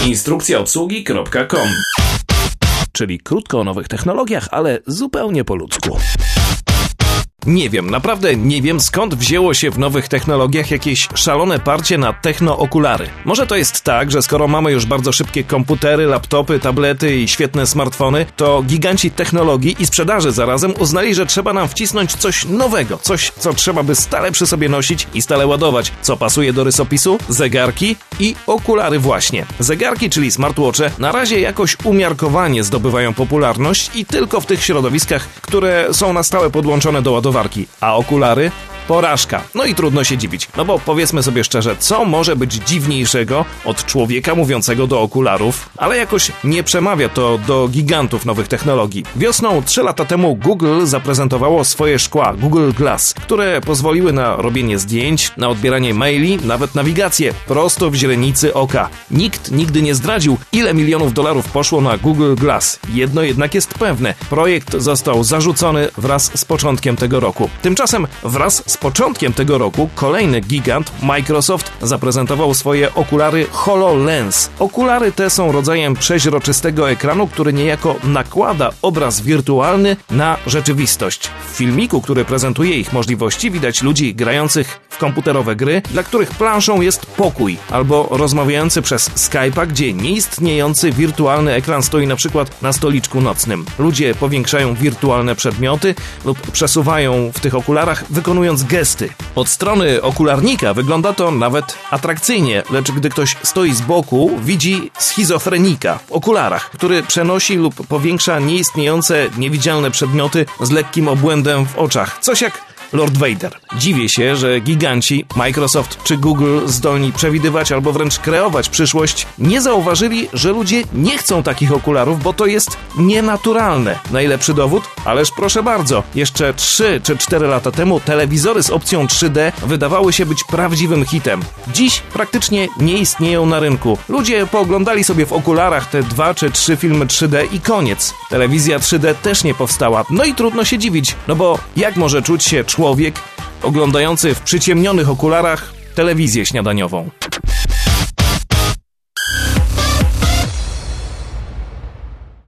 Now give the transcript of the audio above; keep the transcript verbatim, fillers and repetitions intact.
instrukcja obsługi kropka com. Czyli krótko o nowych technologiach, ale zupełnie po ludzku. Nie wiem, naprawdę nie wiem, skąd wzięło się w nowych technologiach jakieś szalone parcie na techno-okulary. Może to jest tak, że skoro mamy już bardzo szybkie komputery, laptopy, tablety i świetne smartfony, to giganci technologii i sprzedaży zarazem uznali, że trzeba nam wcisnąć coś nowego, coś, co trzeba by stale przy sobie nosić i stale ładować. Co pasuje do rysopisu? Zegarki i okulary właśnie. Zegarki, czyli smartwatche, na razie jakoś umiarkowanie zdobywają popularność i tylko w tych środowiskach, które są na stałe podłączone do ładowarki. A okulary? Porażka. No i trudno się dziwić. No bo powiedzmy sobie szczerze, co może być dziwniejszego od człowieka mówiącego do okularów? Ale jakoś nie przemawia to do gigantów nowych technologii. Wiosną trzy lata temu Google zaprezentowało swoje szkła Google Glass, które pozwoliły na robienie zdjęć, na odbieranie maili, nawet nawigację prosto w źrenicy oka. Nikt nigdy nie zdradził, ile milionów dolarów poszło na Google Glass. Jedno jednak jest pewne. Projekt został zarzucony wraz z początkiem tego roku. Tymczasem wraz z Z początkiem tego roku kolejny gigant, Microsoft, zaprezentował swoje okulary HoloLens. Okulary te są rodzajem przeźroczystego ekranu, który niejako nakłada obraz wirtualny na rzeczywistość. W filmiku, który prezentuje ich możliwości, widać ludzi grających w komputerowe gry, dla których planszą jest pokój, albo rozmawiający przez Skype'a, gdzie nieistniejący wirtualny ekran stoi na przykład na stoliczku nocnym. Ludzie powiększają wirtualne przedmioty lub przesuwają w tych okularach, wykonując gesty. Od strony okularnika wygląda to nawet atrakcyjnie, lecz gdy ktoś stoi z boku, widzi schizofrenika w okularach, który przenosi lub powiększa nieistniejące, niewidzialne przedmioty z lekkim obłędem w oczach. Coś jak Lord Vader. Dziwię się, że giganci Microsoft czy Google, zdolni przewidywać albo wręcz kreować przyszłość, nie zauważyli, że ludzie nie chcą takich okularów, bo to jest nienaturalne. Najlepszy dowód? Ależ proszę bardzo. Jeszcze trzy czy cztery lata temu telewizory z opcją trzy D wydawały się być prawdziwym hitem. Dziś praktycznie nie istnieją na rynku. Ludzie pooglądali sobie w okularach te dwa czy trzy filmy trzy D i koniec. Telewizja trzy D też nie powstała. No i trudno się dziwić, no bo jak może czuć się człowiek oglądający w przyciemnionych okularach telewizję śniadaniową?